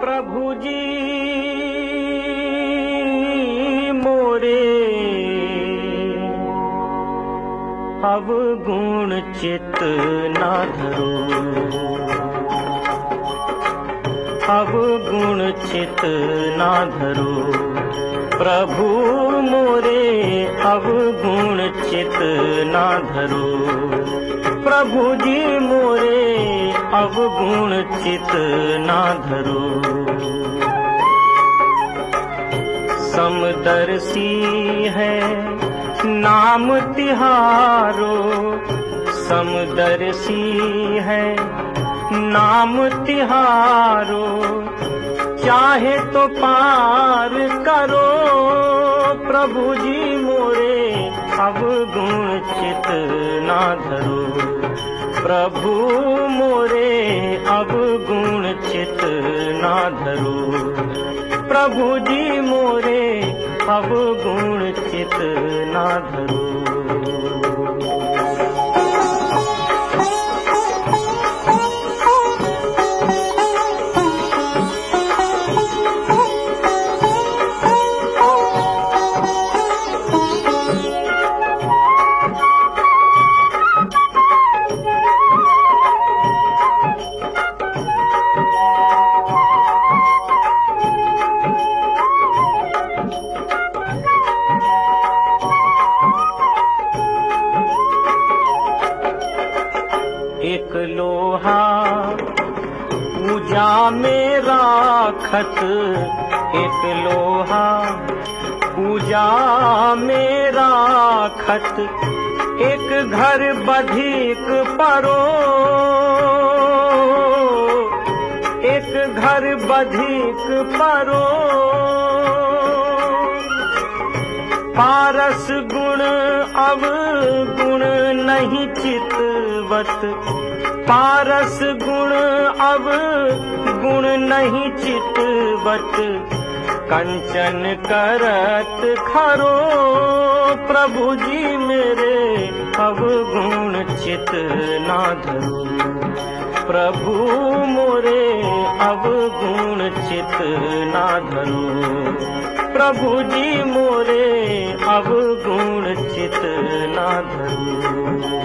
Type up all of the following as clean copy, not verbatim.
प्रभु जी मोरे अवगुण चित ना धरो, अवगुण चित ना धरो। प्रभु मोरे अवगुण चित ना धरो, प्रभु जी मोरे अवगुण चित ना धरो। समदर्शी है नाम तिहारो, समदर्शी है नाम तिहारो। चाहे तो पार करो प्रभु जी मोरे अवगुण चित ना धरो, प्रभु मोरे अवगुण चित ना धरो। प्रभु जी मोरे अवगुण चित ना धरो। एक लोहा पूजा में राखत, एक लोहा पूजा में राखत। एक घर बधिक परो, एक घर बधिक परो। पारस गुण अवगुण नहीं चितवत, पारस गुण अवगुण नहीं चितवत। कंचन करत खरो प्रभु जी मेरे अवगुण चित ना धरो, प्रभु मोरे अवगुण चित ना धरो। प्रभु जी मोरे अवगुण चित ना धरो।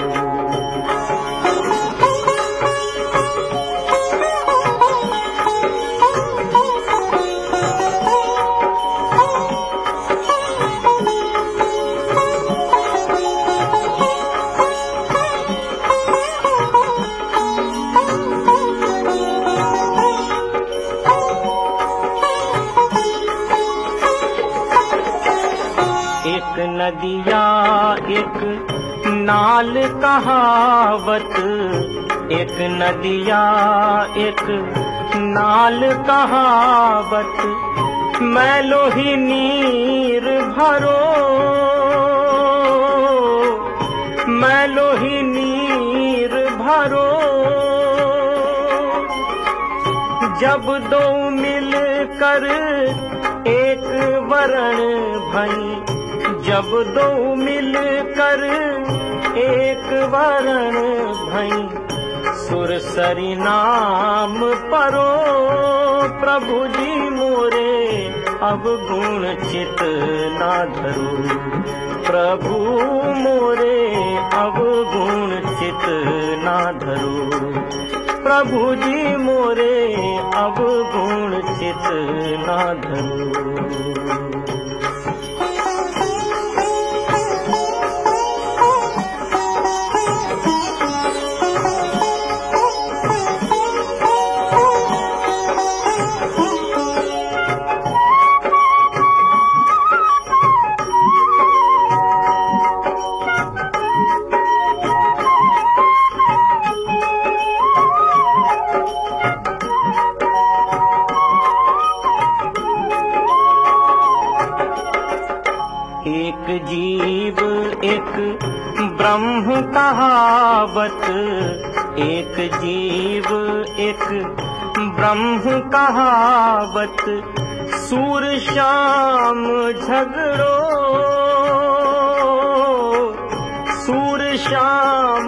एक नदिया एक नाल कहावत, एक नदिया एक नाल कहावत। मैलो ही नीर भरो, मैलो ही नीर भरो। जब दो मिल कर एक वरण भई, जब दो मिल कर एक वरण भई। सुरसरी नाम परो प्रभु जी मोरे अवगुण चित ना धरो, प्रभु मोरे अवगुण चित ना धरो। प्रभु जी मोरे अवगुण चित ना धरो। एक जीव एक ब्रह्म कहावत, एक जीव एक ब्रह्म कहावत। सूर शाम झगड़ो, सूर शाम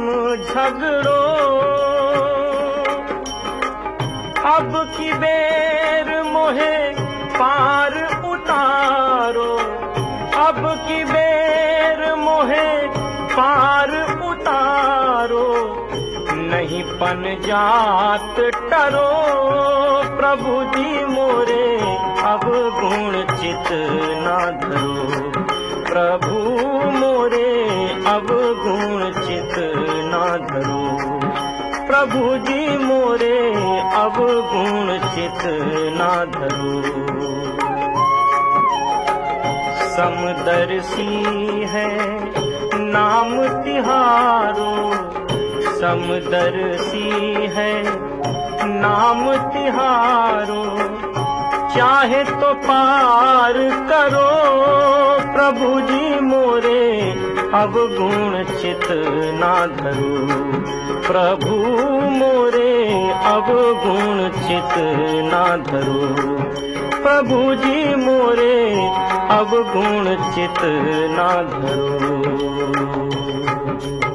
झगड़ो। अब की बेर मोहे पार उतारो, अब की बेर मोहे पार उतारो, नहीं पन जात टरो, प्रभु जी मोरे अब गुण चित ना धरो, प्रभु मोरे अब गुण चित ना धरो, प्रभु जी मोरे अब गुण चित ना धरो। समदर्शी है नाम तिहारो, समदर्शी है नाम तिहारो, चाहे तो पार करो, प्रभु जी मोरे अब गुण चित ना धरो, प्रभु मोरे अब गुण चित ना धरो, प्रभु जी मोरे अब गुण चित ना धरो।